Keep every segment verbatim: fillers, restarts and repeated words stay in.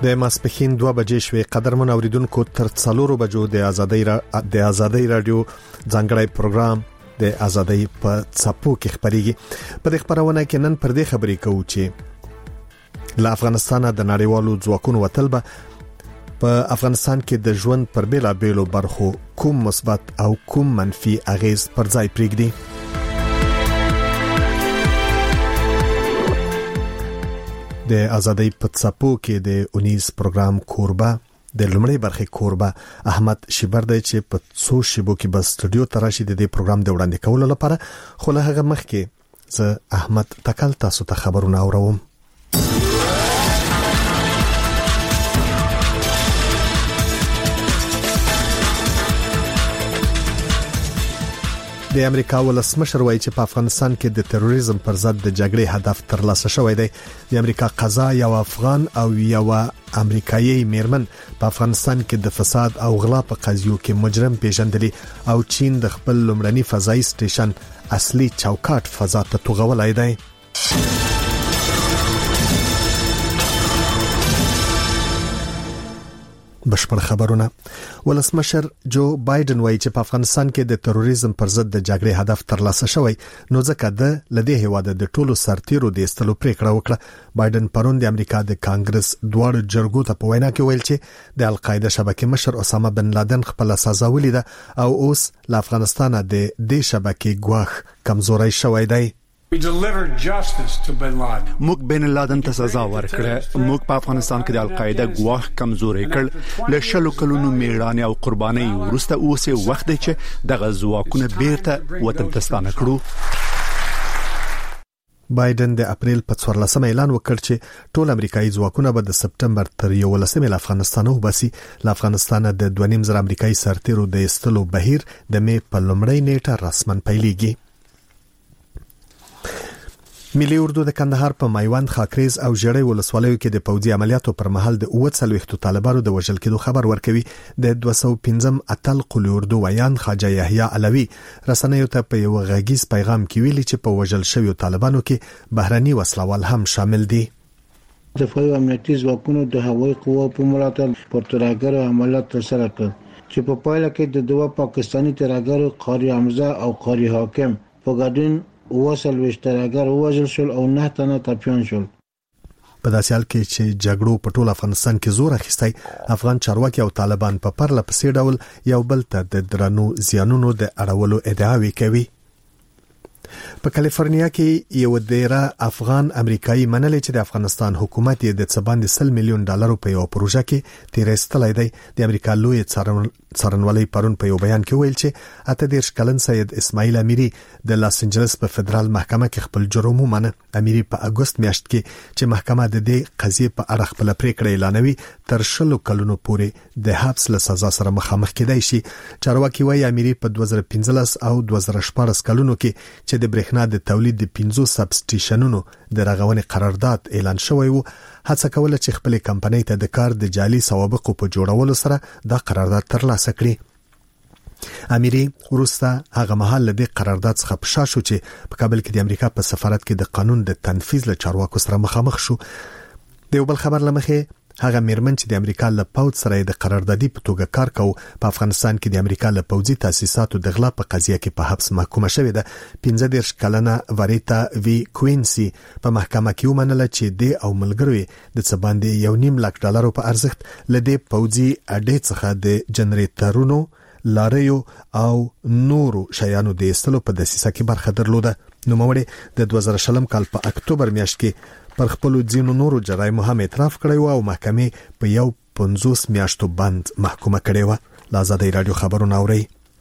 د ماسپخین دوه بجې شوې. قدرمن اوریدونکو تر څلورو بجو د ازادۍ را د ازادۍ رادیو ځانګړی پروګرام د ازادۍ په څپو کې خبريږي. په دې خبرونه کې نن پر دې خبرې کوو چې له افغانستان د نړیوالو ځواکونو وتل به په افغانستان کې د ژوند پر بیلا بیلو برخو کوم مثبت او کوم منفي اغیز پر ځای پرېږدي. د ازادۍ په څپو کې د اونیز پروګرام کوربه د لومړی برخې کوربه احمد شیبر دی چې په څو شیبو کې بس سټوډیو ته راشي د دې پروګرام د وړاندې کولو لپاره. خو له هغه مخکې زه احمد تکل تاسو ته خبرونه اورم. د امریکا ولسمشر وایي چې په افغانستان کې د تروریزم پر ضد د جګړې هدف ترلاسه شوی دی. د امریکا قضا یو افغان او یو امریکایي میرمن په افغانستان کې د فساد او غلا په قضیو کې مجرم پیژندلی او چین د خپل لومړني فضایي سټیشن اصلي چوکاټ فضا ته توغولای دی. بشپړ خبرونه. ولسمشر جو بایدن وایي چې په افغانستان کې د تروریزم پر ضد د جګړې هدف ترلاسه شوی، نو ځکه د لدې هیواده د ټولو سرتیرو د استلو پریکړه وکړه. بایدن پرون د امریکا د کانګرس دواړو جرګو ته په وینا کې ویل چې د القاعده شبکې مشر اسامه بن لادن خپل سزا ولیده او اوس له افغانستان د دې شبکې ګواښ کمزوري شوی دی. موږ بن لادن ته سزا ورکړه. موږ په افغانستان کې د القاعده ګواښ کمزوري کړ. له شلو کلونو میړانې او قربانۍ وروسته اوس وخت دی چې دغه ځواکونه بیرته وطن ته ستانه کړو. بایدن د اپریل په څوارلسمه اعلان وکړ چې ټول امریکایي ځواکونه به د سپټمبر تر یولسمې له افغانستان وباسي. له افغانستان د دوه نیم زره امریکایي سرتیرو د استلو بهیر د مې په لومړۍ نیټه رسمن پیلېږي. ملي اردو د کندهار په میوند، خاکریز او ژړۍ ولسوالیو کې د پوځي عملیاتو پر مهال د اوه څلوېښتو طالبانو د وژل کېدو خبر ورکوي. د دوه سوه پنځم اتل قلی اردو ویان خواجه یحیی علوي رسنیو ته په یو غږیز پیغام کې ویلي چې په وژل شویو طالبانو کې بهرني وسلوال هم شامل دي. دفاعي امنیتي ځواکونو د هوایي قواو په ملاتړ پر ترهګرو عملیات ترسره کړل چې په پایله کې د دوه پاکستاني ترهګرو قاری حمزه او قاری حاکم په ګډون وصل وشترګر وژل شول او نه تنه ټپيان شول. په داسې حال کې چې جګړو په ټول افغانستان کې زور اخیستی، افغان چارواکي او طالبان په پرله پسې ډول یو بل ته د درنو زیانونو د اړولو ادعاوې کوي. په کالیفورنیا کې یو ډیره افغان امریکایي منلې چې د افغانستان حکومت یې د څباندې سل میلیون ډالرو په یو پروژه کې تیرېستلای دی. د امریکا لوی څارنوالۍ پرون په یو بیان کې ویل چې اته دېرش کلن سید اسماعیل امیری د لاس انجلس په فدرال محکمه کې خپل جرم ومنه. امیری په اگست میاشت کې چې محکمه د دې قضیې په اړه خپل پریکړه اعلانوي تر شلو کلونو پورې د حبس له سزا سره مخامخ کېدای شي. چارواکي وايي امیری په دوه زره پنځلس او دوه زره شپاړس کلونو کې چې د برېښنا د تولید د پنځو سب سټیشنونو د رغونې قرارداد اعلان شوی وو، هڅه کوله چې خپل کمپنۍ ته د کار د جعلي سوابقو په جوړولو سره دا قرارداد ترلاسه کړي. امیری وروسته هغه مهال له دې قرارداد څخه په شا شو چې په کابل کې د امریکا په سفارت کې د قانون د تنفيذ له چارواکو سره مخامخ شو. د یو بل خبر لمخې هغه میرمن چې د امریکا له پوځ سره د قراردادي په توګه کار کوي په افغانستان کې د امریکا له پوځي تاسیساتو د غلا په قضیه کې په حبس محکومه شوې ده. پنځه دېرش کلنه وریتا وی کوینسی په محکمه کې ومنله چې د او ملګری د څه باندې یو نیم لک ډالرو په ارزښت لدې پوځي اډې څخه د جنریټرونو، لاریو او نورو شیانو د استلو په دسیسه کې برخه درلوده. نو موړي د دوه زره شلم کال په اکتوبر میاشت کې پر خپل ځینو نورو جرایم هم اعتراف کړی و او محکمې په یو پنځوس میاشتو بند محکومه کړی و. لازادي رادیو خبرونه اوري.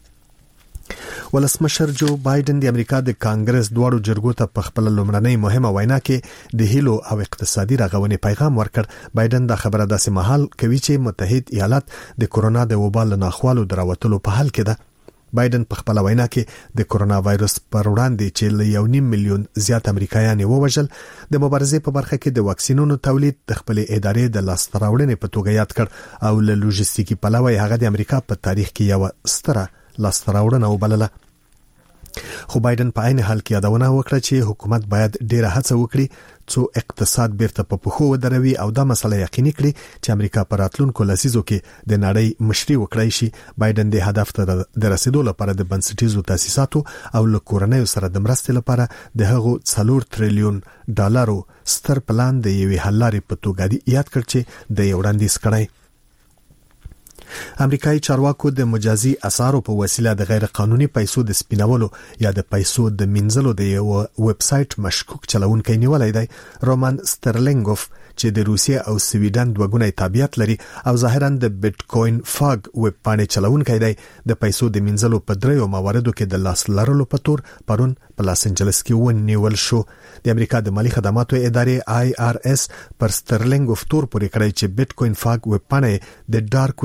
ولسمشر جو بایدن د امریکا د کانګرس دواړو جرګو ته په خپل لومړنۍ مهمه وینا کې د هیلو او اقتصادي رغونې پیغام ورکړ. بایدن دا خبره داسې مهال کوي چې متحد ایالات د کورونا د وبا له ناخوالو دراوتلو په حال کې ده. بایدن په خپل وینا کې د کورونا وایرس پر وړاندې چې له یو نیم میلیون زیات امریکایان ووژل د مبارزې په برخه کې د واکسینونو تولید د خپل ادارې د لاسته راوړنې په توګه یاد کړ او له لوجستیکي پلوه هغه د امریکا په تاریخ کې یو ستره لاسته راوړنه وبلله. خو بایدن په عین حال کې یادونه وکړه چې حکومت باید ډیره هڅه وکړي څو اقتصاد بیرته په پښو ودروي او دا مسله یقیني کړي چې امریکا په راتلونکو لسیزو کې د نړۍ مشري وکړي شي. بایدن د هدف ته د رسیدو لپاره د بنسټیزو تاسیساتو او له کورنیو سره د مرستې لپاره د هغو څلور تریلیون ډالرو ستر پلان د یوې حل لارې په توګه یاد کړ چې د یو وړاندیز کړی. امریکایي چارواکو د مجازي اسعارو په وسیله د غیر قانوني پیسو د سپینولو یا د پیسو د منځلو د یو ویب سټ مشکوک چلوونکی نیولای دی، رومان سترلینګوف، چې د روسیې او سویډن دوه تابعیت لري او ظاهرا د بیت کوین فاگ ویب پاڼې چلوونکی دی. د پیسو د منځلو په دریو مواردو کې د لاس لرلو په تور پرون په لاس انجلس کې ونیول شو. د امریکا د مالی خدماتو ادارې آی آر اس پر سترلینګوف تور پورې کړی چې بیت کوین فاگ ویب پاڼې د ډارک